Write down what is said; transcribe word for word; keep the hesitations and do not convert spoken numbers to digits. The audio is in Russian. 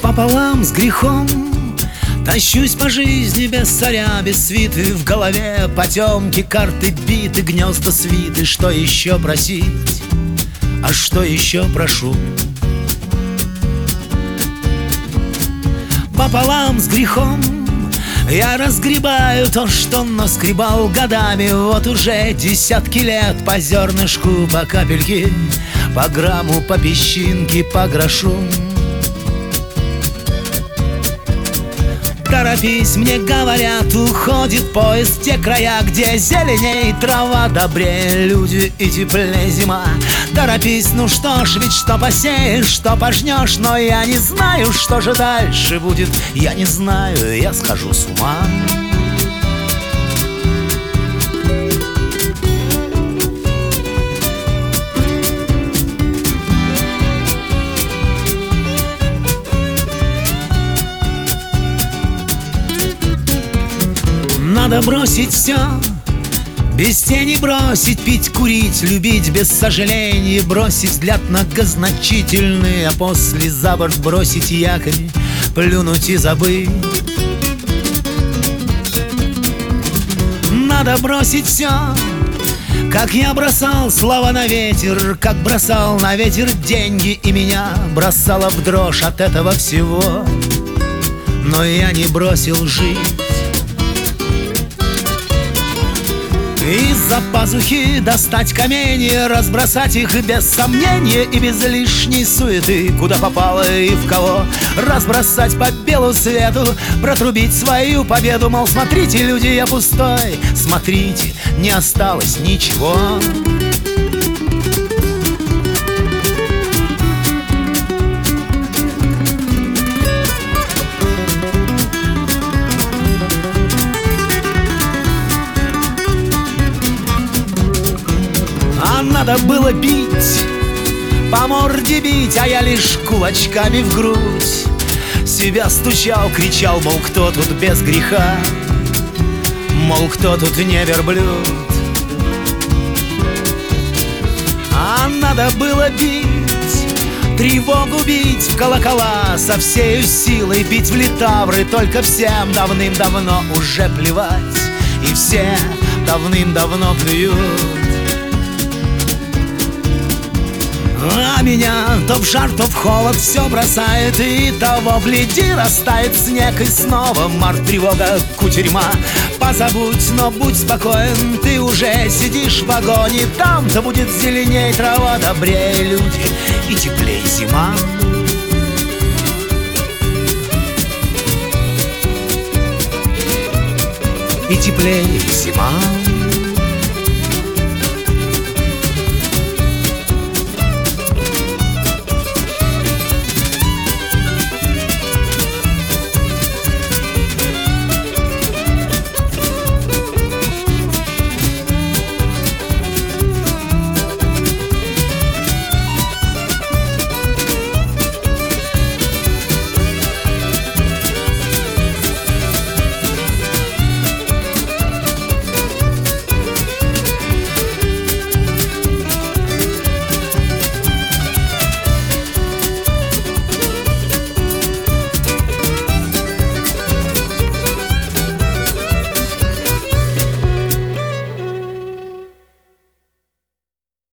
Пополам с грехом тащусь по жизни без царя, без свиты. В голове потемки, карты биты, гнезда свиты. Что еще просить, а что еще прошу? Пополам с грехом я разгребаю то, что наскребал годами. Вот уже десятки лет по зернышку, по капельке, по грамму, по песчинке, по грошу. Торопись, мне говорят, уходит поезд в те края, где зеленей трава, добрее люди и теплее зима. Торопись, ну что ж, ведь что посеешь, что пожнешь. Но я не знаю, что же дальше будет. Я не знаю, я схожу с ума. Надо бросить все, без тени бросить, пить, курить, любить без сожалений, бросить взгляд многозначительный, а после за борт бросить якорь, плюнуть и забыть. Надо бросить все, как я бросал слова на ветер, как бросал на ветер деньги, и меня бросало в дрожь от этого всего. Но я не бросил жить. Из-за пазухи достать камни, разбросать их без сомнения и без лишней суеты, куда попало и в кого, разбросать по белу свету, протрубить свою победу. Мол, смотрите, люди, я пустой, смотрите, не осталось ничего. Надо было бить, по морде бить, а я лишь кулачками в грудь себя стучал, кричал, мол, кто тут без греха, мол, кто тут не верблюд. А надо было бить, тревогу бить в колокола, со всею силой бить в литавры. Только всем давным-давно уже плевать, и все давным-давно плюют. А меня то в жар, то в холод все бросает, и того гляди, растает снег, и снова март, тревога, кутерьма. Позабудь, но будь спокоен, ты уже сидишь в вагоне. Там-то будет зеленей трава, добрее люди и теплее зима. И теплее зима.